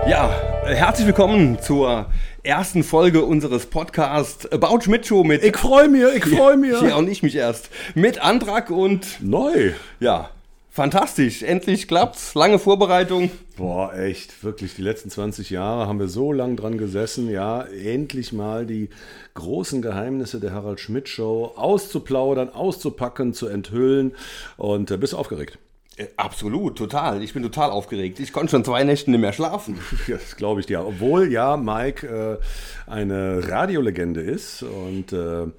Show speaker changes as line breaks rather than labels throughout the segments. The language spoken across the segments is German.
Ja, herzlich willkommen zur ersten Folge unseres Podcasts About Schmidt Show mit...
Ich freue mich.
Ja, und ich mich erst. Mit Andrak und...
Neu.
Ja, fantastisch. Endlich klappt's. Lange Vorbereitung.
Boah, echt. Wirklich, die letzten 20 Jahre haben wir so lang dran gesessen, ja, endlich mal die großen Geheimnisse der Harald Schmidt Show auszuplaudern, auszupacken, zu enthüllen. Und bist du aufgeregt?
Absolut, total. Ich bin total aufgeregt. Ich konnte schon 2 Nächte nicht mehr schlafen.
Das glaube ich dir. Obwohl, ja, Mike eine Radiolegende ist und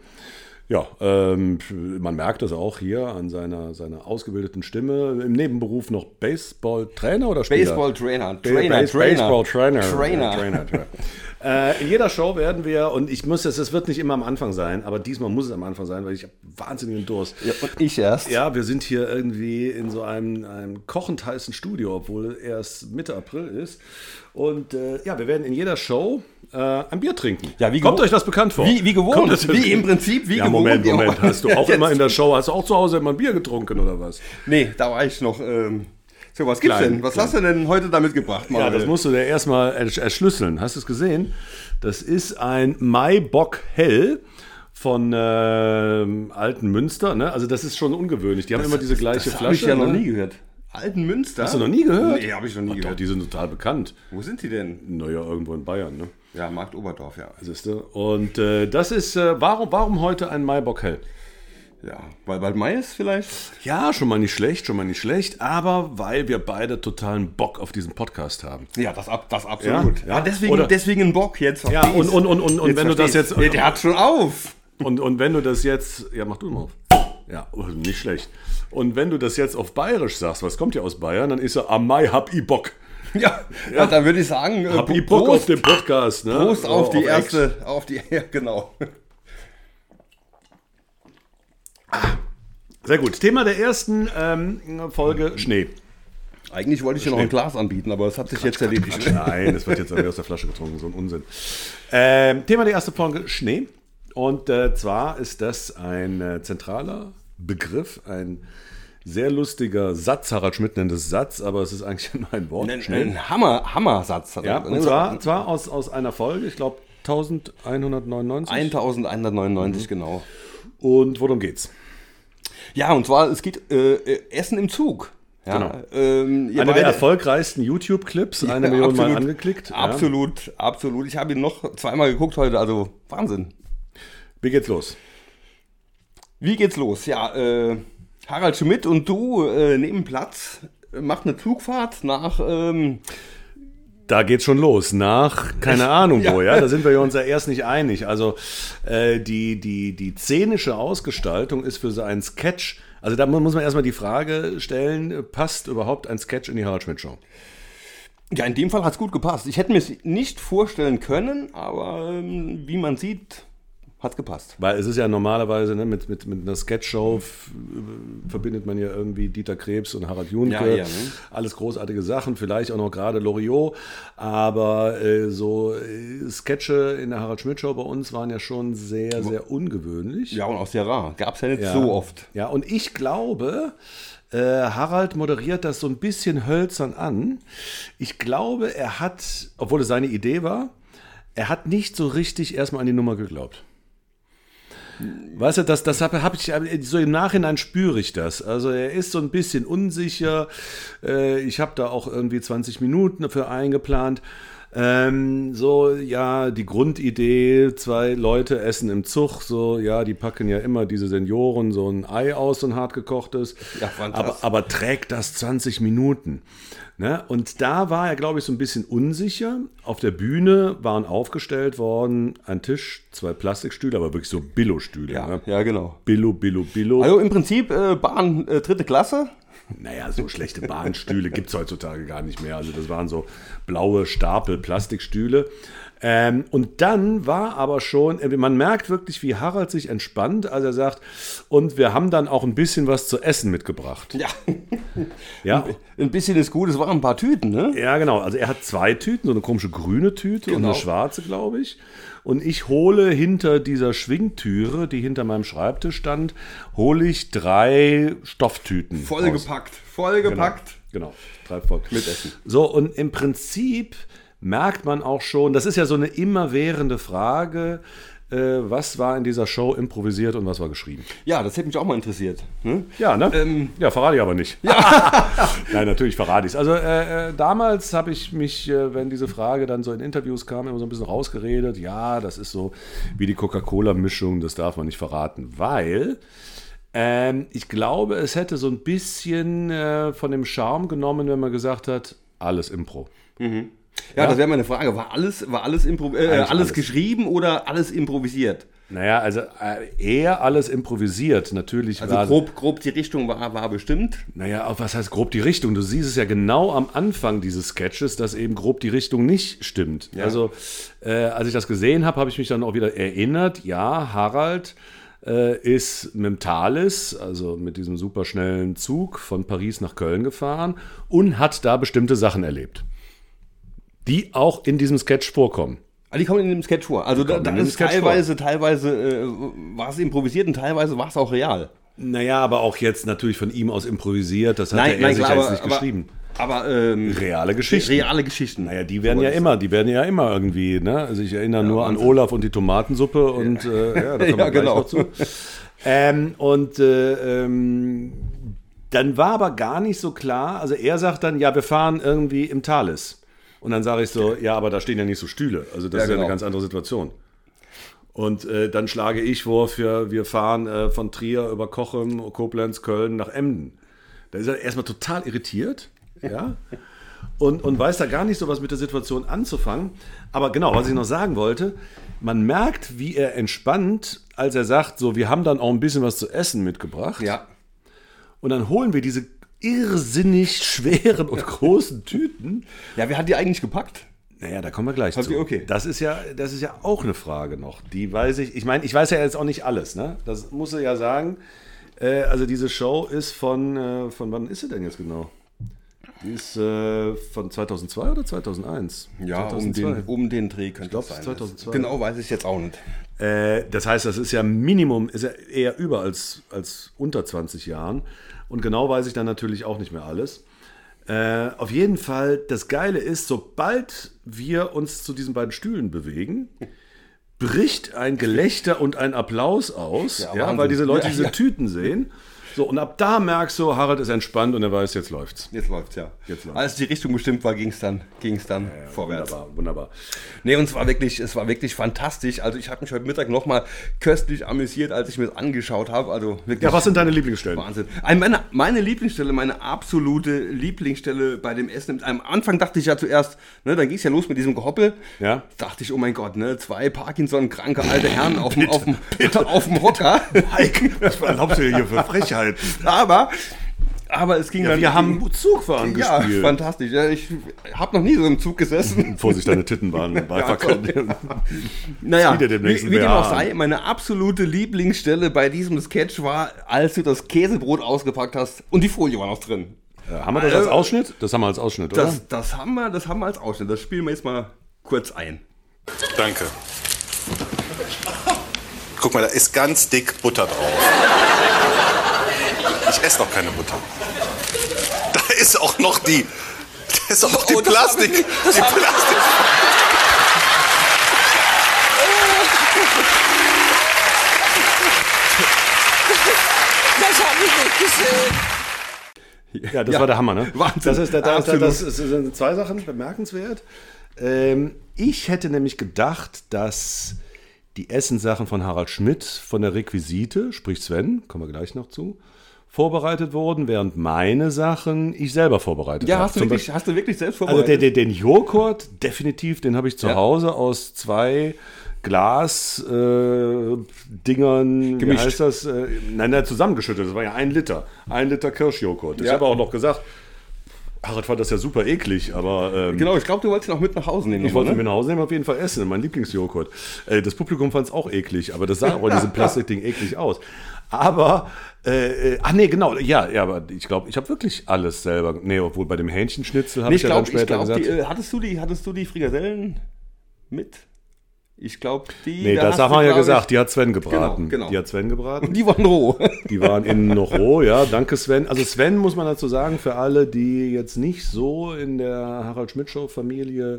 man merkt das auch hier an seiner ausgebildeten Stimme. Im Nebenberuf noch Baseball-Trainer oder Spieler?
Baseball-Trainer.
Baseball-Trainer. In jeder Show werden wir, und es wird nicht immer am Anfang sein, aber diesmal muss es am Anfang sein, weil ich habe wahnsinnigen Durst.
Ja, und ich erst.
Ja, wir sind hier irgendwie in so einem kochend heißen Studio, obwohl erst Mitte April ist. Und wir werden in jeder Show ein Bier trinken.
Ja,
kommt euch das bekannt vor?
Wie gewohnt. Wie im Prinzip, wie gewohnt.
Moment. Hast du auch immer in der Show, hast du auch zu Hause immer ein Bier getrunken oder was?
Nee, da war ich noch... So, was gibt's denn? Was hast du denn heute da mitgebracht, Manuel?
Ja, das musst du dir erstmal erschlüsseln. Hast du es gesehen? Das ist ein Maibock Hell von Alten Münster. Ne? Also das ist schon ungewöhnlich. Die haben immer diese gleiche Flasche.
Habe ich ja noch nie gehört. Alten Münster?
Hast du noch nie gehört?
Nee, habe ich noch nie gehört.
Die sind total bekannt.
Wo sind die denn?
Naja, irgendwo in Bayern. Ne?
Ja, Markt Oberdorf, ja.
Siehst du? Und das ist, warum heute ein Maibock Hell?
Ja, weil bald Mai ist vielleicht?
Ja, schon mal nicht schlecht, aber weil wir beide totalen Bock auf diesen Podcast haben.
Ja, das absolut.
Ja,
deswegen ein Bock jetzt.
Ja, und wenn du das jetzt...
Nee, der hat schon auf.
Und wenn du das jetzt... Ja, mach du mal auf. Ja, nicht schlecht. Und wenn du das jetzt auf Bayerisch sagst, was kommt ja aus Bayern, dann ist er am Mai hab i Bock.
Ja, dann würde ich sagen...
Hab i Bock auf den Podcast. Ne?
Prost auf die erste... Ja, genau.
Sehr gut. Thema der ersten Folge: Schnee.
Eigentlich wollte ich dir noch ein Glas anbieten, aber es hat sich jetzt erledigt.
Nein, das wird jetzt aus der Flasche getrunken, so ein Unsinn. Thema der ersten Folge: Schnee. Und zwar ist das ein zentraler Begriff, ein sehr lustiger Satz. Harald Schmidt nennt es Satz, aber es ist eigentlich nur ein Wort.
Ein Hammersatz.
Ja, und zwar aus einer Folge, ich glaube 1199.
1199, genau.
Und worum geht's?
Ja, und zwar, es geht Essen im Zug. Ja,
genau. Einer der erfolgreichsten YouTube-Clips, 1 Million Mal angeklickt.
Absolut. Ich habe ihn noch 2-mal geguckt heute, also Wahnsinn.
Wie geht's los?
Ja, Harald Schmidt und du nehmen Platz, macht eine Zugfahrt nach...
Da geht's schon los, nach keine Ahnung wo, ja. Da sind wir uns ja erst nicht einig. Also die szenische Ausgestaltung ist für so einen Sketch, also da muss man erstmal die Frage stellen, passt überhaupt ein Sketch in die Harald Schmidt Show?
Ja, in dem Fall hat's gut gepasst. Ich hätte mir es nicht vorstellen können, aber wie man sieht... Hat gepasst.
Weil es ist ja normalerweise, ne, mit einer Sketch-Show verbindet man ja irgendwie Dieter Krebs und Harald Junke.
Ja, ne?
Alles großartige Sachen, vielleicht auch noch gerade Loriot. Aber Sketche in der Harald Schmidt Show bei uns waren ja schon sehr, sehr ungewöhnlich.
Ja, und auch sehr rar. Gab es ja nicht so oft.
Ja, und ich glaube... Harald moderiert das so ein bisschen hölzern an. Ich glaube, er hat, obwohl es seine Idee war, er hat nicht so richtig erstmal an die Nummer geglaubt. Weißt du, das habe ich so im Nachhinein spüre ich das. Also er ist so ein bisschen unsicher. Ich habe da auch irgendwie 20 Minuten dafür eingeplant. Die Grundidee, 2 Leute essen im Zug, die packen ja immer diese Senioren so ein Ei aus, so ein hartgekochtes, aber trägt das 20 Minuten. Ne? Und da war er, glaube ich, so ein bisschen unsicher. Auf der Bühne waren aufgestellt worden ein Tisch, 2 Plastikstühle, aber wirklich so Billo-Stühle.
Ja,
ne?
Ja, genau.
Billo.
Also im Prinzip Bahn 3. Klasse.
Naja, so schlechte Bahnstühle gibt es heutzutage gar nicht mehr. Also das waren so blaue Stapel Plastikstühle. Und dann war aber schon, man merkt wirklich, wie Harald sich entspannt, als er sagt, und wir haben dann auch ein bisschen was zu essen mitgebracht.
Ja. Ein bisschen ist gut, es waren ein paar Tüten, ne?
Ja, genau. Also er hat 2 Tüten, so eine komische grüne Tüte und eine schwarze, glaube ich. Und ich hole hinter dieser Schwingtüre, die hinter meinem Schreibtisch stand, hole ich 3 Stofftüten.
Vollgepackt.
Genau. 3 voll.
Mit Essen.
So, und im Prinzip merkt man auch schon, das ist ja so eine immerwährende Frage, was war in dieser Show improvisiert und was war geschrieben?
Ja, das hätte mich auch mal interessiert. Hm?
Ja, ne? Ja, verrate ich aber nicht. Ja. Nein, natürlich verrate ich es. Also damals habe ich mich, wenn diese Frage dann so in Interviews kam, immer so ein bisschen rausgeredet. Ja, das ist so wie die Coca-Cola-Mischung, das darf man nicht verraten, weil ich glaube, es hätte so ein bisschen von dem Charme genommen, wenn man gesagt hat, alles Impro.
Mhm. Ja, das wäre meine Frage. War alles geschrieben oder alles improvisiert?
Naja, also eher alles improvisiert. Natürlich
also grob die Richtung war bestimmt.
Naja, auch was heißt grob die Richtung? Du siehst es ja genau am Anfang dieses Sketches, dass eben grob die Richtung nicht stimmt. Ja. Also als ich das gesehen habe, habe ich mich dann auch wieder erinnert, ja, Harald ist mit dem Thalys, also mit diesem superschnellen Zug von Paris nach Köln gefahren und hat da bestimmte Sachen erlebt, die auch in diesem Sketch vorkommen.
Die kommen in dem Sketch vor. Also da ist teilweise war es improvisiert und teilweise war es auch real.
Naja, aber auch jetzt natürlich von ihm aus improvisiert, das hat er sich jetzt nicht geschrieben.
Aber
reale Geschichten.
Reale Geschichten.
Naja, die werden ja immer irgendwie, ne? Also ich erinnere nur an Olaf und die Tomatensuppe und da kommen wir gleich noch zu. Dann war aber gar nicht so klar, also er sagt dann, ja, wir fahren irgendwie im Thalys. Und dann sage ich so, ja, aber da stehen ja nicht so Stühle. Also das ist ja eine ganz andere Situation. Und dann schlage ich vor, wir fahren von Trier über Cochem, Koblenz, Köln nach Emden. Da ist er erstmal total irritiert, ja, und weiß da gar nicht so was mit der Situation anzufangen. Aber genau, was ich noch sagen wollte, man merkt, wie er entspannt, als er sagt, so, wir haben dann auch ein bisschen was zu essen mitgebracht.
Ja.
Und dann holen wir diese irrsinnig schweren und großen Tüten.
Ja, wer hat die eigentlich gepackt?
Naja, da kommen wir gleich zu.
Okay.
Das ist ja auch eine Frage noch. Die weiß ich. Ich meine, ich weiß ja jetzt auch nicht alles, ne? Das muss ich ja sagen. Also diese Show ist von wann ist sie denn jetzt genau? Die ist von 2002 oder 2001?
Ja,
2002.
um den Dreh könnte es sein.
2002.
Genau weiß ich jetzt auch nicht.
Das heißt, das ist ja Minimum, ist ja eher über als unter 20 Jahren. Und genau weiß ich dann natürlich auch nicht mehr alles. Auf jeden Fall, das Geile ist, sobald wir uns zu diesen beiden Stühlen bewegen, bricht ein Gelächter und ein Applaus aus, weil diese Leute diese Tüten sehen. So, und ab da merkst du, Harald ist entspannt und er weiß, jetzt läuft's.
Jetzt läuft's, ja. Als die Richtung bestimmt war, ging es dann vorwärts.
Wunderbar.
Nee, und es war wirklich fantastisch. Also ich habe mich heute Mittag nochmal köstlich amüsiert, als ich mir das angeschaut habe. Also
ja, was sind deine Lieblingsstellen?
Wahnsinn. Meine Lieblingsstelle, meine absolute Lieblingsstelle bei dem Essen. Am Anfang dachte ich ja zuerst, ne, dann ging es ja los mit diesem Gehoppel.
Ja.
Dachte ich, oh mein Gott, ne, 2 Parkinson-kranke alte Herren auf dem Hocker.
Mike, was erlaubst du hier für Frechheit?
Aber es ging dann...
Wir haben Zugfahren gespielt.
Ja, fantastisch. Ja, ich habe noch nie so im Zug gesessen.
Vorsicht, deine Titten waren
Naja, wie dem auch sei, meine absolute Lieblingsstelle bei diesem Sketch war, als du das Käsebrot ausgepackt hast und die Folie war noch drin.
Haben wir das als Ausschnitt? Das haben wir als Ausschnitt, oder?
Das haben wir als Ausschnitt. Das spielen wir jetzt mal kurz ein.
Danke. Guck mal, da ist ganz dick Butter drauf. Ich esse noch keine Butter. Da ist auch noch die Plastik. Die Plastik.
Das habe ich nicht gesehen.
Ja, das war der Hammer, ne?
Wahnsinn.
Das sind 2 Sachen bemerkenswert. Ich hätte nämlich gedacht, dass die Essenssachen von Harald Schmidt von der Requisite, sprich Sven, kommen wir gleich noch zu, vorbereitet wurden, während meine Sachen ich selber vorbereitet habe.
Hast du wirklich selbst vorbereitet?
Also den Joghurt, definitiv, den habe ich zu Hause aus 2 Glas-Dingern, wie heißt das? Zusammengeschüttet, das war ja 1 Liter. 1 Liter Kirschjoghurt. Ich habe auch noch gesagt, Harald fand das ja super eklig, aber...
genau, ich glaube, du wolltest ihn auch mit nach Hause nehmen.
Ich wollte ihn mit nach Hause nehmen, auf jeden Fall essen, mein Lieblingsjoghurt. Das Publikum fand es auch eklig, aber das sah auch in diesem Plastikding eklig aus. Aber, aber ich glaube, ich habe wirklich alles selber. Nee, obwohl bei dem Hähnchenschnitzel habe ich ja dann später gesagt.
Hattest du die Frikadellen mit? Ich glaube, die...
Nee,
da
das
hast
haben
du,
wir ja
glaub
gesagt,
ich-
die hat Sven gebraten.
Genau.
Die hat Sven gebraten.
Die waren roh.
Die waren innen noch roh, ja. Danke, Sven. Also Sven, muss man dazu sagen, für alle, die jetzt nicht so in der Harald-Schmidt-Show-Familie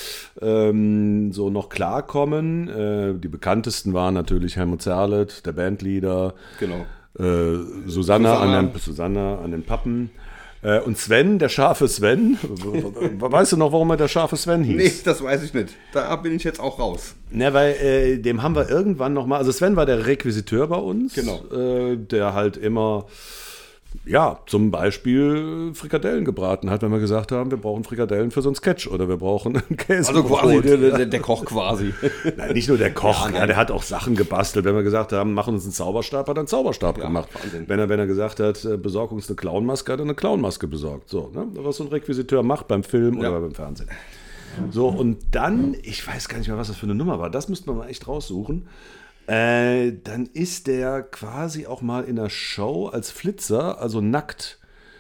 so noch klarkommen. Die bekanntesten waren natürlich Helmut Zerlett, der Bandleader,
Genau.
Susanna an den Pappen. Und Sven, der scharfe Sven. Weißt du noch, warum er der scharfe Sven hieß?
Nee, das weiß ich nicht. Da bin ich jetzt auch raus.
Ne, weil dem haben wir irgendwann nochmal, also Sven war der Requisiteur bei uns,
Genau.
Der halt immer, ja, zum Beispiel Frikadellen gebraten hat, wenn wir gesagt haben, wir brauchen Frikadellen für so einen Sketch oder wir brauchen einen Käse.
Also quasi der Koch quasi.
Nein, nicht nur der Koch,
Ja,
der hat auch Sachen gebastelt. Wenn wir gesagt haben, machen uns einen Zauberstab, hat er einen Zauberstab gemacht.
Wahnsinn.
Wenn er gesagt hat, besorg uns eine Clownmaske, hat er eine Clownmaske besorgt. So, ne? Was so ein Requisiteur macht beim Film oder beim Fernsehen. So, und dann, ich weiß gar nicht mehr, was das für eine Nummer war, das müssten wir mal echt raussuchen. Dann ist der quasi auch mal in der Show als Flitzer, also nackt.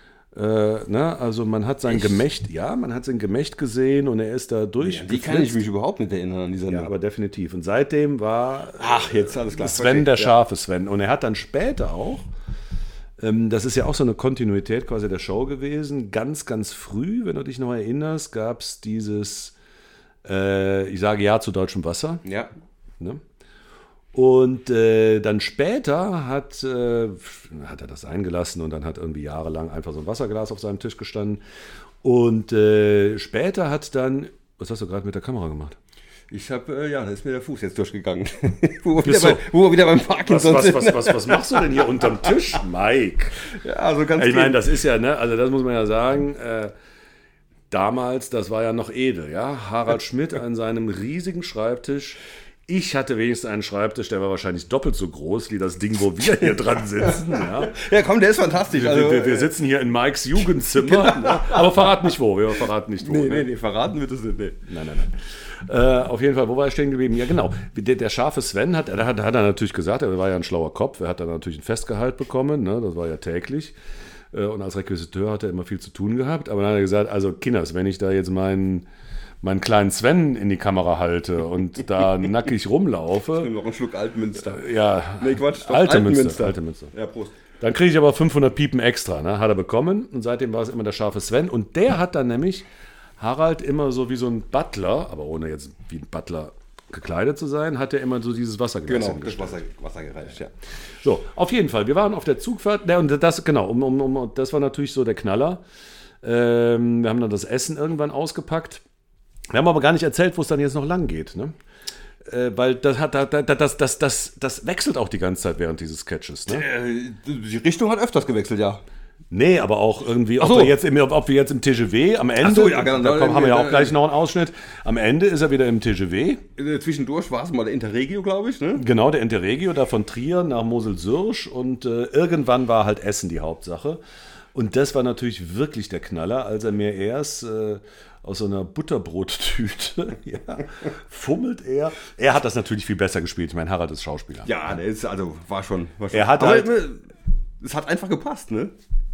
Ne? Also man hat sein Gemächt, man hat sein Gemächt gesehen und er ist da durch.
Die kann ich mich überhaupt nicht erinnern an dieser
Ja, aber definitiv. Und seitdem war
Ach, jetzt alles klar.
Sven der scharfe Sven. Und er hat dann später auch, das ist ja auch so eine Kontinuität quasi der Show gewesen, ganz, ganz früh, wenn du dich noch erinnerst, gab es dieses, ich sage Ja zu deutschem Wasser.
Ja.
Ne? Und dann später hat er das eingelassen und dann hat irgendwie jahrelang einfach so ein Wasserglas auf seinem Tisch gestanden. Und später hat dann, was hast du gerade mit der Kamera gemacht?
Ich habe, da ist mir der Fuß jetzt durchgegangen. wo wir wieder beim Parkinson sind.
Was machst du denn hier unterm Tisch, Mike?
Ja, also ganz
Ich meine, das ist ja, ne, also das muss man ja sagen, damals, das war ja noch edel, ja. Harald Schmidt an seinem riesigen Schreibtisch. Ich hatte wenigstens einen Schreibtisch, der war wahrscheinlich doppelt so groß wie das Ding, wo wir hier dran sitzen. Ja,
Ja, komm, der ist fantastisch.
wir sitzen hier in Mikes Jugendzimmer, ne? Aber verrat nicht wo, wir verraten nicht wo.
Nee, verraten wird es nicht. Nee.
Nein. Auf jeden Fall, wo war ich stehen geblieben? Ja, genau. Der scharfe Sven hat er natürlich gesagt, er war ja ein schlauer Kopf, er hat dann natürlich ein Festgehalt bekommen, ne? Das war ja täglich. Und als Requisiteur hat er immer viel zu tun gehabt. Aber dann hat er gesagt, also Kinders, wenn ich da jetzt meinen kleinen Sven in die Kamera halte und da nackig rumlaufe.
Nimm noch einen Schluck Altmünster.
Ja,
Nee, Quatsch. doch,
Alte
Altmünster.
Münster.
Ja, Prost.
Dann kriege ich aber 500 Piepen extra, ne? Hat er bekommen. Und seitdem war es immer der scharfe Sven. Und der hat dann nämlich Harald immer so wie so ein Butler, aber ohne jetzt wie ein Butler gekleidet zu sein, hat er immer so dieses Wasserglas
Genau, das
hingestellt.
Wasser gereicht, ja.
So, auf jeden Fall. Wir waren auf der Zugfahrt. Und das, genau, das war natürlich so der Knaller. Wir haben dann das Essen irgendwann ausgepackt. Wir haben aber gar nicht erzählt, wo es dann jetzt noch lang geht. Ne? Weil das wechselt auch die ganze Zeit während dieses Sketches. Ne?
Die Richtung hat öfters gewechselt, ja.
Nee, aber auch irgendwie,
Ach so.
ob wir jetzt im TGW am Ende,
Ach so, ja, genau.
da haben wir ja auch gleich noch einen Ausschnitt, am Ende ist er wieder im TGW.
Zwischendurch war es mal der Interregio, glaube ich, ne?
Genau, der Interregio, da von Trier nach Mosel-Sürsch und irgendwann war halt Essen die Hauptsache. Und das war natürlich wirklich der Knaller, als er mir erst aus so einer Butterbrottüte fummelt er. Er hat das natürlich viel besser gespielt. Ich meine, Harald ist Schauspieler.
Ja, der ist, also war schon.
Er hat
aber
halt-
es hat einfach gepasst, ne?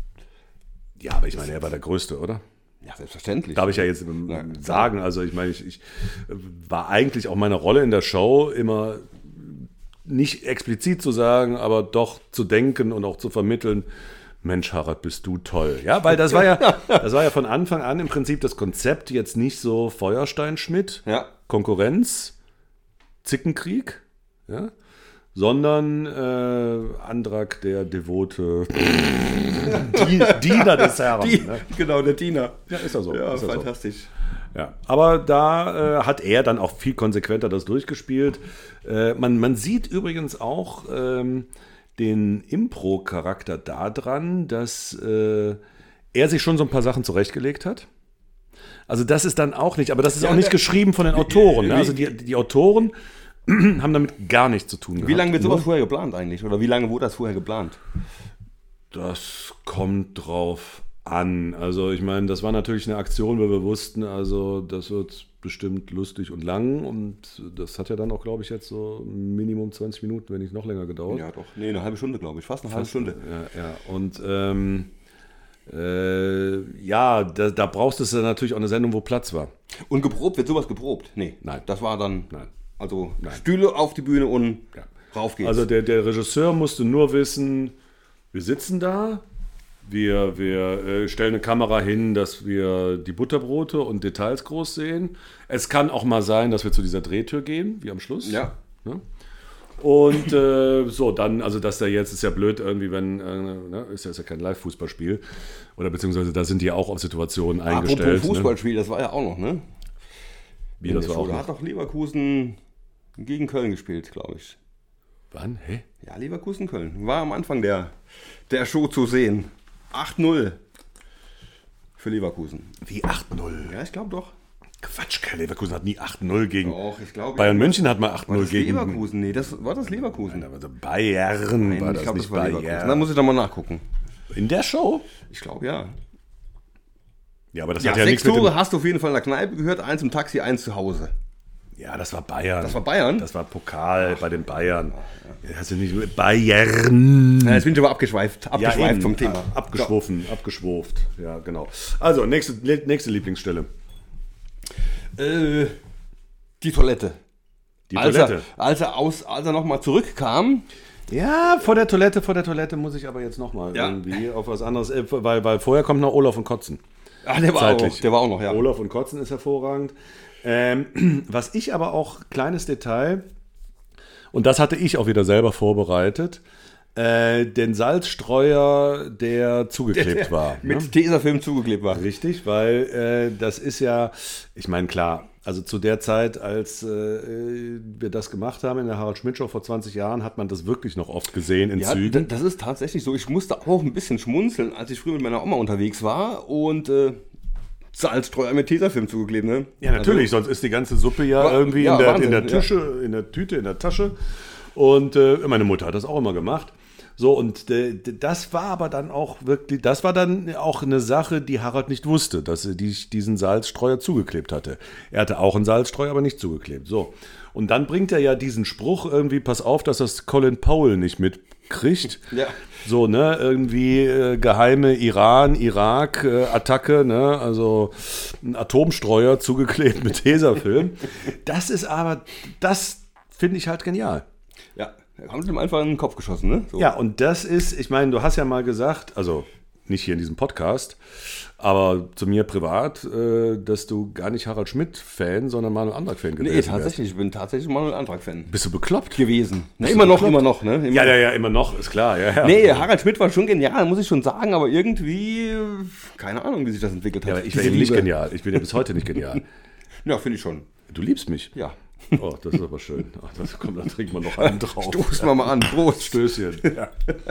Ja, aber ich meine, er war der Größte, oder?
Ja, selbstverständlich.
Darf ich ja jetzt sagen. Also ich meine, ich war eigentlich auch meine Rolle in der Show immer nicht explizit zu sagen, aber doch zu denken und auch zu vermitteln, Mensch, Harald, bist du toll. Ja, weil das war ja von Anfang an im Prinzip das Konzept jetzt nicht so Feuerstein-Schmidt,
Ja.
Konkurrenz, Zickenkrieg, ja, sondern Andrak, der devote Diener des Herrn. Ne?
Genau, der Diener.
Ja, ist er so.
Ja,
ist er so.
fantastisch.
Ja, aber da hat er dann auch viel konsequenter das durchgespielt. Man sieht übrigens auch den Impro-Charakter daran, dass er sich schon so ein paar Sachen zurechtgelegt hat. Also das ist dann auch nicht, aber das ist auch nicht geschrieben von den Autoren. Ne? Also die Autoren haben damit gar nichts zu tun gehabt.
Wie lange wird sowas
Nur-
vorher geplant eigentlich? Oder wie lange wurde das vorher geplant?
Das kommt drauf an. Also ich meine, das war natürlich eine Aktion, weil wir wussten, also das wird bestimmt lustig und lang und das hat ja dann auch, glaube ich, jetzt so Minimum 20 Minuten, wenn nicht noch länger gedauert.
Ja, doch. Nee, eine halbe Stunde, glaube ich. Fast eine halbe Stunde.
Ja. Und da brauchst du natürlich auch eine Sendung, wo Platz war.
Und geprobt, wird sowas geprobt? Nee.
Nein.
Das war dann.
Nein.
Also Stühle auf die Bühne und rauf geht's.
Also der Regisseur musste nur wissen, wir sitzen da, wir stellen eine Kamera hin, dass wir die Butterbrote und Details groß sehen. Es kann auch mal sein, dass wir zu dieser Drehtür gehen, wie am Schluss.
Ja.
Ne? Und so, dann, also das da jetzt ist ja blöd irgendwie, wenn, ist ja kein Live-Fußballspiel. Oder beziehungsweise da sind die auch auf Situationen eingestellt.
Apropos Fußballspiel, das war ja auch noch, ne?
Wie, das war auch
Da
noch?
hat doch Leverkusen gegen Köln gespielt, glaube ich.
Wann? Hä?
Ja, Leverkusen-Köln. War am Anfang der Show zu sehen. 8-0 für Leverkusen.
Wie 8-0?
Ja, ich glaube doch.
Quatsch, Leverkusen hat nie 8-0 gegen.
Doch, ich glaube.
Bayern München hat mal
War
8-0
das
gegen.
Leverkusen? Nee, war das Leverkusen.
Also Bayern
Nein,
war
ich
das
glaube,
nicht
das war Leverkusen.
Bayern.
Da muss ich doch mal nachgucken.
In der Show?
Ich glaube, ja.
Ja, aber das
Ja,
hat ja
6
nichts mit
Tore
dem.
hast du auf jeden Fall in der Kneipe gehört, 1 im Taxi, 1 zu Hause.
Ja, das war Bayern.
Das war Bayern?
Das war Pokal bei den Bayern. Ja. Hast du nicht Bayern?
Ja, jetzt bin ich aber abgeschweift
eben.
vom Thema.
Abgeschwuft. Ja, genau. Also, nächste Lieblingsstelle.
Die Toilette.
Die
Als
Toilette.
er nochmal zurückkam,
Ja, vor der Toilette muss ich aber jetzt nochmal irgendwie auf was anderes, weil vorher kommt noch Olaf und Kotzen.
der war auch noch, ja.
Olaf und Kotzen ist hervorragend. Was ich aber auch, kleines Detail, und das hatte ich auch wieder selber vorbereitet, den Salzstreuer, der zugeklebt war.
Mit Tesafilm zugeklebt war.
Richtig, weil das ist ja, ich meine, klar, also zu der Zeit, als wir das gemacht haben in der Harald-Schmidt-Show vor 20 Jahren, hat man das wirklich noch oft gesehen in
Ja,
Zügen.
das ist tatsächlich so. Ich musste auch ein bisschen schmunzeln, als ich früher mit meiner Oma unterwegs war und Salzstreuer mit Tesafilm zugeklebt, ne?
Ja, natürlich, sonst ist die ganze Suppe ja irgendwie
ja,
in der
Wahnsinn,
in der Tüte, in der Tasche. Und meine Mutter hat das auch immer gemacht. So, und das war aber dann auch wirklich, das war dann auch eine Sache, die Harald nicht wusste, dass er diesen Salzstreuer zugeklebt hatte. Er hatte auch einen Salzstreuer, aber nicht zugeklebt. So. Und dann bringt er ja diesen Spruch irgendwie, pass auf, dass das Colin Powell nicht mitkriegt.
Ja.
So, ne, irgendwie geheime Iran-Irak-Attacke, ne, also ein Atomstreuer zugeklebt mit Tesafilm. Das finde ich halt genial.
Ja, da haben sie ihm einfach in den Kopf geschossen, ne? So.
Ja, und das ist, ich meine, du hast ja mal gesagt, also nicht hier in diesem Podcast, aber zu mir privat, dass du gar nicht Harald Schmidt-Fan, sondern Manuel Antrag-Fan gewesen
Nee, tatsächlich, ich bin tatsächlich Manuel Antrag-Fan
Bist du bekloppt?
gewesen. Ne,
Bist
immer
du
noch,
bekloppt?
ne?
Ja, immer noch, ist klar. Ja.
Nee, Harald Schmidt war schon genial, muss ich schon sagen, aber irgendwie, keine Ahnung, wie sich das entwickelt hat.
Ja, aber ich bin eben nicht genial. Ich bin ja bis heute nicht genial.
Ja, finde ich schon.
Du liebst mich.
Ja.
Oh, das ist aber schön. Ach, dann trinkt man noch einen drauf.
Stoßen wir mal an. Prost.
Stößchen. Ja.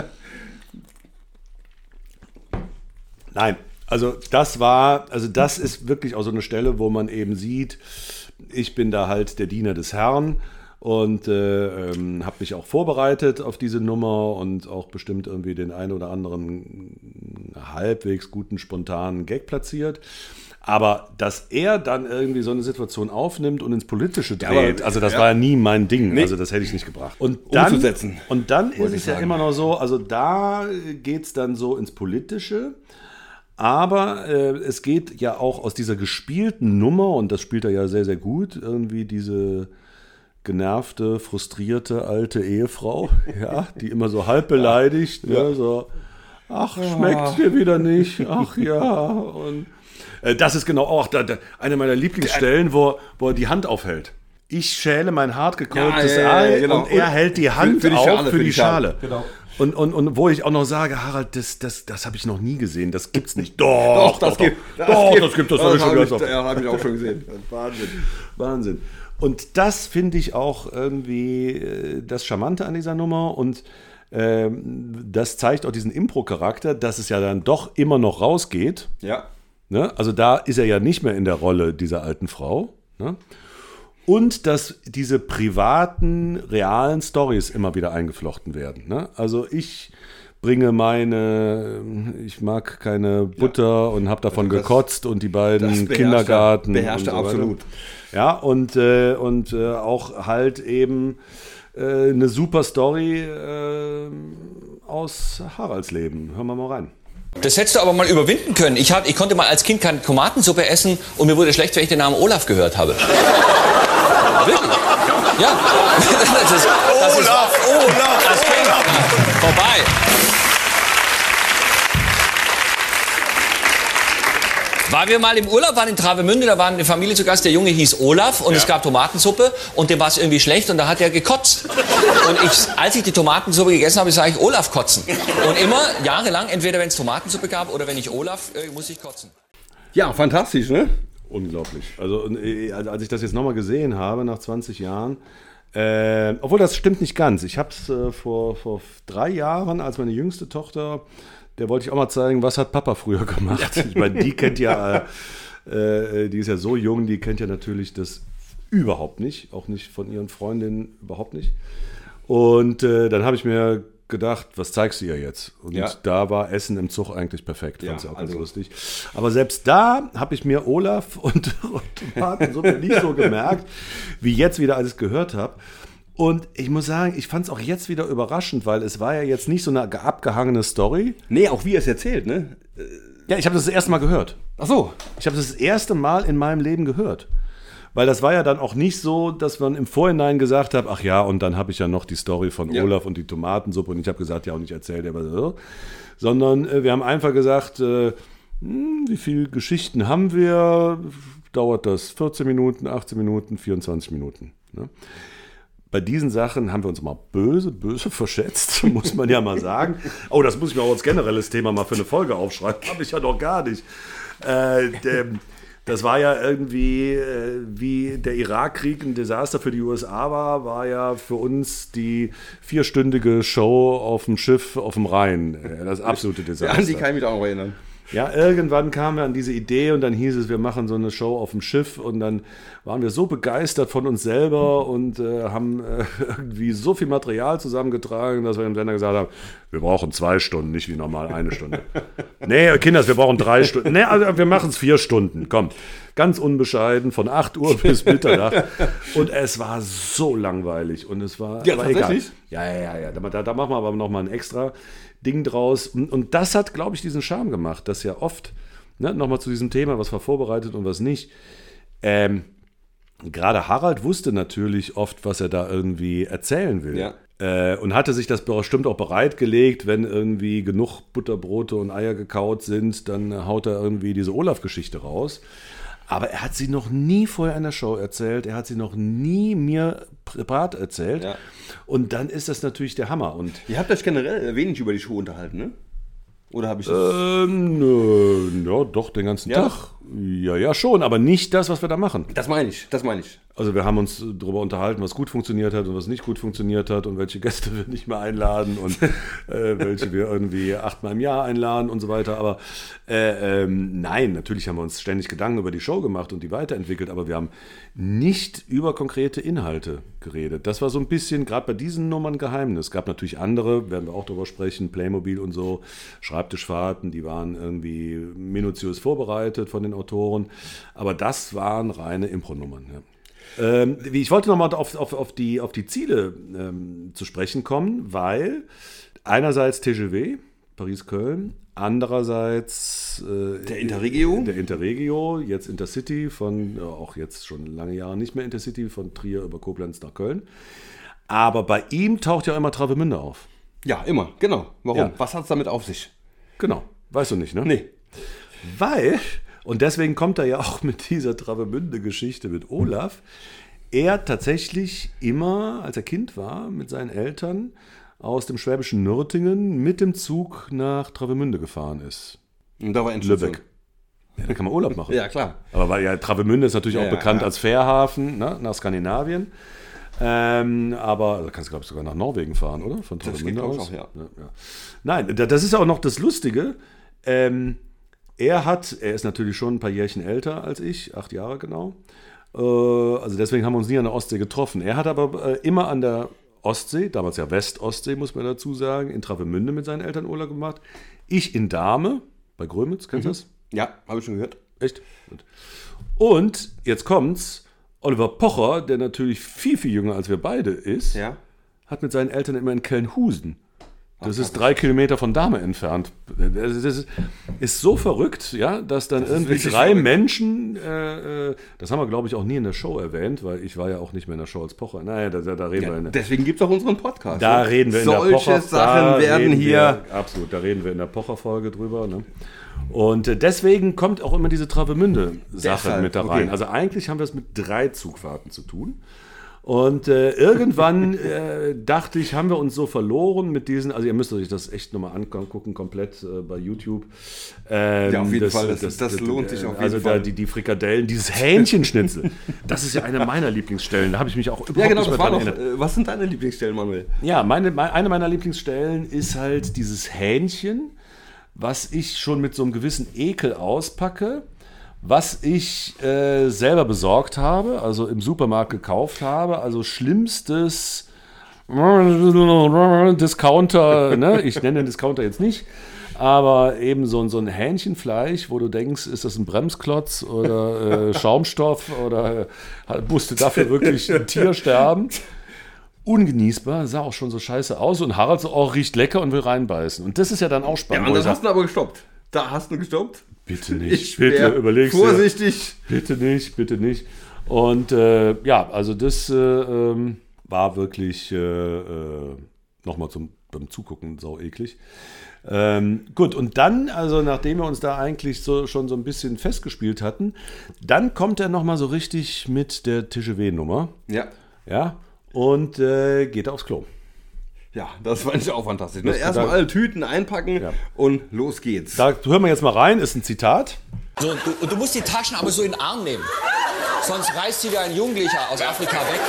Nein, also das ist wirklich auch so eine Stelle, wo man eben sieht, ich bin da halt der Diener des Herrn und habe mich auch vorbereitet auf diese Nummer und auch bestimmt irgendwie den einen oder anderen halbwegs guten, spontanen Gag platziert. Aber dass er dann irgendwie so eine Situation aufnimmt und ins Politische dreht, also das war ja nie mein Ding, also das hätte ich nicht gebracht. Und dann,
Umzusetzen,
und dann ist
wollte
es
ich
ja
sagen.
immer noch so, also da geht es dann so ins Politische, aber es geht ja auch aus dieser gespielten Nummer, und das spielt er ja sehr, sehr gut, irgendwie diese genervte, frustrierte alte Ehefrau, ja, die immer so halb beleidigt, ne, so, ach, schmeckt dir wieder nicht, ach ja, und das ist genau auch eine meiner Lieblingsstellen, wo er die Hand aufhält. Ich schäle mein hart gekochtes Ei
genau.
und er hält die Hand auf für die Schale.
Genau.
Und wo ich auch noch sage, Harald, das habe ich noch nie gesehen, das gibt's nicht.
Das gibt
das habe ich schon ganz oft.
Ja, habe ich auch schon gesehen.
Wahnsinn. Und das finde ich auch irgendwie das Charmante an dieser Nummer und das zeigt auch diesen Impro-Charakter, dass es ja dann doch immer noch rausgeht.
Ja.
Ne? Also da ist er ja nicht mehr in der Rolle dieser alten Frau. Ne? Und dass diese privaten, realen Storys immer wieder eingeflochten werden. Ne? Also ich bringe ich mag keine Butter und habe davon gekotzt und die beiden Kindergarten.
Beherrscht
und so
absolut.
Ja, und auch halt eben eine super Story aus Haralds Leben. Hören wir mal rein.
Das hättest du aber mal überwinden können. Ich konnte mal als Kind keine Tomatensuppe essen und mir wurde schlecht, wenn ich den Namen Olaf gehört habe. Wirklich. Ja. Das ist vorbei. Weil wir mal im Urlaub waren in Travemünde, da war eine Familie zu Gast, der Junge hieß Olaf und es gab Tomatensuppe und dem war es irgendwie schlecht und da hat er gekotzt. Und als ich die Tomatensuppe gegessen habe, sage ich Olaf kotzen. Und immer, jahrelang, entweder wenn es Tomatensuppe gab oder wenn ich Olaf, muss ich kotzen.
Ja, fantastisch, ne?
Unglaublich. Also als ich das jetzt nochmal gesehen habe, nach 20 Jahren, obwohl das stimmt nicht ganz. Ich habe es vor 3 Jahren, als meine jüngste Tochter, der wollte ich auch mal zeigen, was hat Papa früher gemacht. Ich meine, die kennt ja, die ist ja so jung, die kennt ja natürlich das überhaupt nicht, auch nicht von ihren Freundinnen, überhaupt nicht. Und dann habe ich mir gedacht, was zeigst du ihr jetzt? Und da war Essen im Zug eigentlich perfekt, fand ich auch ganz lustig. Aber selbst da habe ich mir Olaf und Tomatensuppe nicht so gemerkt, wie jetzt wieder, als ich es gehört habe. Und ich muss sagen, ich fand es auch jetzt wieder überraschend, weil es war ja jetzt nicht so eine abgehangene Story.
Nee, auch wie er es erzählt, ne?
Ja, ich habe das erste Mal gehört.
Ach so.
Ich habe das erste Mal in meinem Leben gehört. Weil das war ja dann auch nicht so, dass man im Vorhinein gesagt hat, ach ja, und dann habe ich ja noch die Story von Olaf und die Tomatensuppe und ich habe gesagt, ja, und ich erzähle dir was so. Sondern wir haben einfach gesagt, wie viele Geschichten haben wir? Dauert das 14 Minuten, 18 Minuten, 24 Minuten. Ne? Bei diesen Sachen haben wir uns mal böse verschätzt, muss man ja mal sagen. Oh, das muss ich mir auch als generelles Thema mal für eine Folge aufschreiben. Habe ich ja noch gar nicht. Das war ja irgendwie, wie der Irakkrieg ein Desaster für die USA war ja für uns die 4-stündige Show auf dem Schiff auf dem Rhein. Das absolute Desaster.
An die kann ich mich auch noch erinnern.
Ja, irgendwann kamen wir an diese Idee und dann hieß es, wir machen so eine Show auf dem Schiff und dann waren wir so begeistert von uns selber und haben irgendwie so viel Material zusammengetragen, dass wir dem Sender gesagt haben, wir brauchen 2 Stunden, nicht wie normal 1 Stunde. Nee, Kinders, wir brauchen 3 Stunden. Nee, also wir machen es 4 Stunden, komm. Ganz unbescheiden, von 8 Uhr bis Mitternacht. Und es war so langweilig und es war
ja, tatsächlich?
Egal. Ja. Da machen wir aber nochmal ein extra Ding draus. Und das hat, glaube ich, diesen Charme gemacht, dass ja oft, ne, nochmal zu diesem Thema, was war vorbereitet und was nicht, gerade Harald wusste natürlich oft, was er da irgendwie erzählen will.
Ja.
Und hatte sich das bestimmt auch bereitgelegt, wenn irgendwie genug Butterbrote und Eier gekaut sind, dann haut er irgendwie diese Olaf-Geschichte raus. Aber er hat sie noch nie vorher in der Show erzählt, er hat sie noch nie mir privat erzählt.
Ja.
Und dann ist das natürlich der Hammer. Und
ihr habt euch generell wenig über die Show unterhalten, ne? Oder habe ich das?
Ja, doch, den ganzen Tag. Ja, schon, aber nicht das, was wir da machen.
Das meine ich.
Also wir haben uns darüber unterhalten, was gut funktioniert hat und was nicht gut funktioniert hat und welche Gäste wir nicht mehr einladen und welche wir irgendwie 8-mal im Jahr einladen und so weiter. Aber nein, natürlich haben wir uns ständig Gedanken über die Show gemacht und die weiterentwickelt, aber wir haben nicht über konkrete Inhalte geredet. Das war so ein bisschen, gerade bei diesen Nummern, Geheimnis. Es gab natürlich andere, werden wir auch darüber sprechen, Playmobil und so, Schreibtischfahrten, die waren irgendwie minutiös vorbereitet von den Autoren, aber das waren reine Impro-Nummern, ja. Ich wollte nochmal auf die Ziele zu sprechen kommen, weil einerseits TGV, Paris-Köln, andererseits
der
Interregio, jetzt Intercity auch jetzt schon lange Jahre nicht mehr Intercity, von Trier über Koblenz nach Köln. Aber bei ihm taucht ja immer Travemünde auf.
Ja, immer, genau. Warum?
Ja.
Was hat es damit auf sich?
Genau, weißt du nicht, ne?
Nee.
Weil, und deswegen kommt er ja auch mit dieser Travemünde-Geschichte mit Olaf, er tatsächlich immer, als er Kind war, mit seinen Eltern aus dem schwäbischen Nürtingen mit dem Zug nach Travemünde gefahren ist.
Und da war
Lübeck. Ja, da kann man Urlaub machen.
Ja, klar.
Aber weil ja Travemünde ist natürlich auch bekannt als Fährhafen, ne, nach Skandinavien. Aber da kannst du, glaube ich, sogar nach Norwegen fahren, oder? Von Travemünde aus.
Auch, ja.
Nein, das ist auch noch das Lustige. Er ist natürlich schon ein paar Jährchen älter als ich, 8 Jahre genau. Also deswegen haben wir uns nie an der Ostsee getroffen. Er hat aber immer an der Ostsee, damals ja Westostsee, muss man dazu sagen, in Travemünde mit seinen Eltern Urlaub gemacht. Ich in Dahme, bei Grömitz, kennst du das?
Ja, habe ich schon gehört.
Echt? Gut. Und jetzt kommt's, Oliver Pocher, der natürlich viel, viel jünger als wir beide ist, hat mit seinen Eltern immer in Kelnhusen Das ist 3 Kilometer von Dahme entfernt. Das ist so verrückt, ja, dass dann irgendwie 3 Menschen, das haben wir, glaube ich, auch nie in der Show erwähnt, weil ich war ja auch nicht mehr in der Show als Pocher. Naja, da reden wir.
Deswegen gibt es auch unseren Podcast.
Da reden wir in der Pocher.
Solche Sachen werden hier.
Absolut, da reden wir in der Pocher-Folge drüber. Ne? Und deswegen kommt auch immer diese Travemünde-Sache mit da rein.
Okay.
Also eigentlich haben wir es mit 3 Zugfahrten zu tun. Und irgendwann dachte ich, haben wir uns so verloren mit diesen, also ihr müsst euch das echt nochmal angucken, komplett bei YouTube.
Ja, auf jeden Fall, das lohnt sich auf jeden Fall.
Also die Frikadellen, dieses Hähnchenschnitzel, das ist ja eine meiner Lieblingsstellen, da habe ich mich auch überhaupt nicht mehr dran erinnert.
Was sind deine Lieblingsstellen, Manuel?
Ja, eine meiner Lieblingsstellen ist halt dieses Hähnchen, was ich schon mit so einem gewissen Ekel auspacke, was ich selber besorgt habe, also im Supermarkt gekauft habe, also schlimmstes Discounter, ne? Ich nenne den Discounter jetzt nicht, aber eben so ein Hähnchenfleisch, wo du denkst, ist das ein Bremsklotz oder Schaumstoff oder musste dafür wirklich ein Tier sterben? Ungenießbar, sah auch schon so scheiße aus und Harald so, riecht lecker und will reinbeißen. Und das ist ja dann auch spannend.
Ja, und das hast du aber gestoppt. Da hast du gestoppt.
Bitte nicht, bitte überlegst du.
Vorsichtig.
Bitte nicht. Und also das war wirklich nochmal beim Zugucken sau eklig. Gut, und dann, also nachdem wir uns da eigentlich schon so ein bisschen festgespielt hatten, dann kommt er nochmal so richtig mit der TGW-Nummer. Ja. Und geht aufs Klo.
Ja, das fand ich auch fantastisch. Erstmal alle Tüten einpacken und los geht's.
Da hören wir jetzt mal rein, ist ein Zitat.
So, du musst die Taschen aber so in den Arm nehmen. Sonst reißt sie dir ein Jugendlicher aus Afrika weg.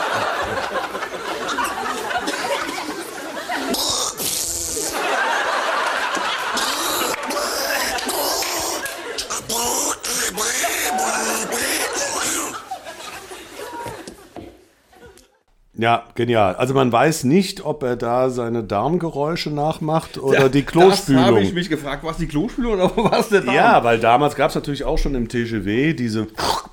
Ja, genial. Also man weiß nicht, ob er da seine Darmgeräusche nachmacht oder die Klospülung.
Das habe ich mich gefragt, was die Klospülung oder was der Darm?
Ja, weil damals gab es natürlich auch schon im TGW diese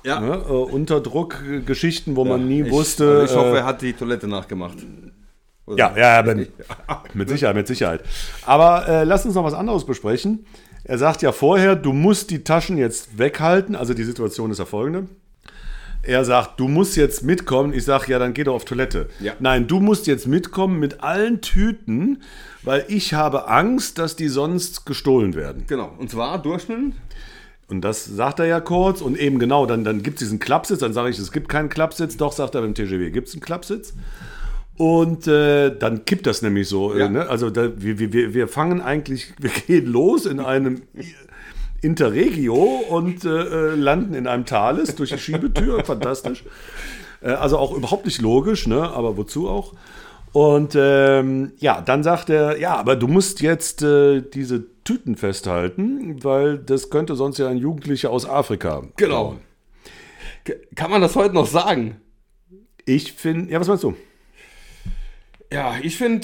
Unterdruckgeschichten, wo man nie wusste.
Also ich hoffe, er hat die Toilette nachgemacht.
Ja, mit Sicherheit. Aber lass uns noch was anderes besprechen. Er sagt ja vorher, du musst die Taschen jetzt weghalten. Also die Situation ist ja folgende. Er sagt, du musst jetzt mitkommen. Ich sage, ja, dann geh doch auf Toilette.
Ja.
Nein, du musst jetzt mitkommen mit allen Tüten, weil ich habe Angst, dass die sonst gestohlen werden.
Genau, und zwar durchschnitt.
Und das sagt er ja kurz. Und eben genau, dann gibt es diesen Klappsitz. Dann sage ich, es gibt keinen Klappsitz. Doch, sagt er, beim TGW gibt es einen Klappsitz. Und dann kippt das nämlich so.
Ja.
Ne? Also wir fangen eigentlich, wir gehen los in einem Interregio und landen in einem Thales durch die Schiebetür. Fantastisch. Also auch überhaupt nicht logisch, ne? Aber wozu auch? Und dann sagt er, ja, aber du musst jetzt diese Tüten festhalten, weil das könnte sonst ja ein Jugendlicher aus Afrika.
Genau. Kann man das heute noch sagen?
Ich finde, ja, was meinst du?
Ja, ich finde,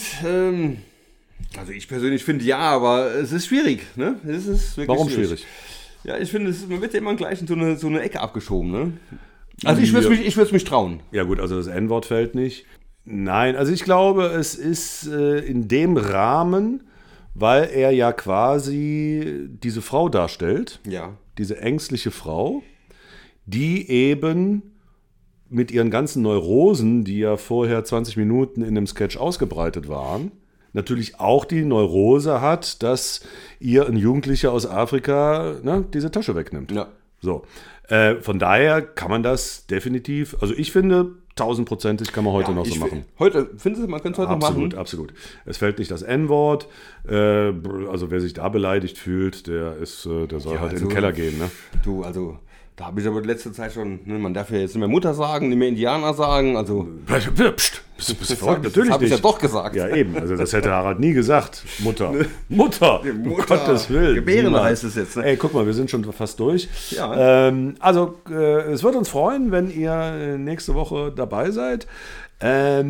also ich persönlich finde ja, aber es ist schwierig, ne? Es ist wirklich
Warum schwierig?
Ja, ich finde, man wird ja immer gleich in so eine Ecke abgeschoben, ne? Also ich würde mich trauen.
Ja gut, also das N-Wort fällt nicht. Nein, also ich glaube, es ist in dem Rahmen, weil er ja quasi diese Frau darstellt, diese ängstliche Frau, die eben mit ihren ganzen Neurosen, die ja vorher 20 Minuten in dem Sketch ausgebreitet waren, natürlich auch die Neurose hat, dass ihr ein Jugendlicher aus Afrika diese Tasche wegnimmt.
Ja.
So. Von daher kann man das definitiv, also ich finde, 1000%ig kann man heute noch so machen.
Heute, findest du, man könnte es heute noch machen?
Absolut. Es fällt nicht das N-Wort. Also wer sich da beleidigt fühlt, der soll halt in den Keller gehen. Ne?
Da habe ich aber die letzte Zeit schon, ne, man darf ja jetzt nicht mehr Mutter sagen, nicht mehr Indianer sagen, also...
Psst, bist verrückt? Natürlich
das habe ich
nicht.
ja doch gesagt.
Ja, eben, also das hätte Harald nie gesagt. Mutter, um Gottes Willen.
Gebären heißt es jetzt. Ne?
Ey, guck mal, wir sind schon fast durch.
Ja.
Es würde uns freuen, wenn ihr nächste Woche dabei seid.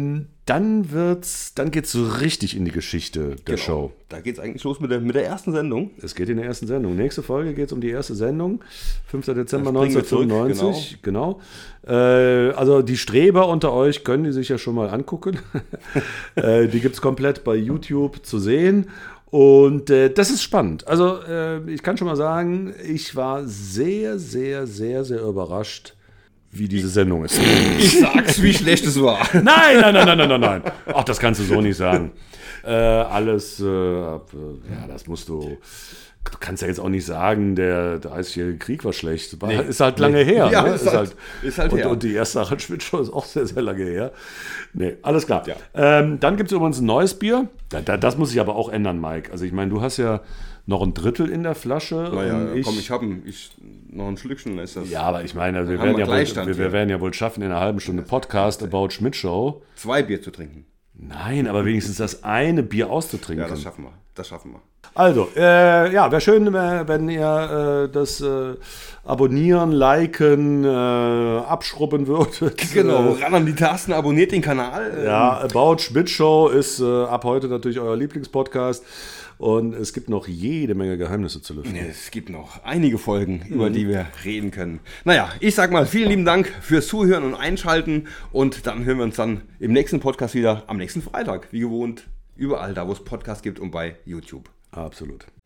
dann geht's so richtig in die Geschichte der Show.
Da geht's eigentlich los mit der ersten Sendung.
Es geht in der ersten Sendung. Nächste Folge geht es um die erste Sendung. 5. Dezember
Da springen wir zurück,
1995. Genau. Also die Streber unter euch können die sich ja schon mal angucken. Die gibt es komplett bei YouTube zu sehen. Und das ist spannend. Also ich kann schon mal sagen, ich war sehr, sehr, sehr, sehr überrascht, wie diese Sendung ist.
Ich sag's, wie schlecht es war.
Nein. Ach, das kannst du so nicht sagen. Das musst du. Du kannst ja jetzt auch nicht sagen, der 30-jährige Krieg war schlecht. Ist halt lange her.
Ja,
ne?
ist halt her.
Und die erste Harald Schmidt-Show ist auch sehr, sehr lange her. Nee, alles klar.
Ja.
Dann gibt es übrigens ein neues Bier. Das muss sich aber auch ändern, Mike. Also ich meine, du hast ja noch ein Drittel in der Flasche.
Naja, komm, ich habe noch ein Schlückchen. Ist das.
Ja, aber ich meine, wir
Haben
werden ja wohl schaffen, in einer halben Stunde Podcast About Schmidt-Show
2 Bier zu trinken.
Nein, aber wenigstens das eine Bier auszutrinken.
Ja, das schaffen wir.
Also, wäre schön, wenn ihr das abonnieren, liken, abschrubben würdet.
Genau, ran an die Tasten, abonniert den Kanal.
Ja, About Schmidt Show ist ab heute natürlich euer Lieblingspodcast. Und es gibt noch jede Menge Geheimnisse zu lüften.
Es gibt noch einige Folgen, über die wir reden können. Naja, ich sag mal, vielen lieben Dank fürs Zuhören und Einschalten. Und dann hören wir uns dann im nächsten Podcast wieder am nächsten Freitag. Wie gewohnt, überall da, wo es Podcasts gibt und bei YouTube.
Absolut.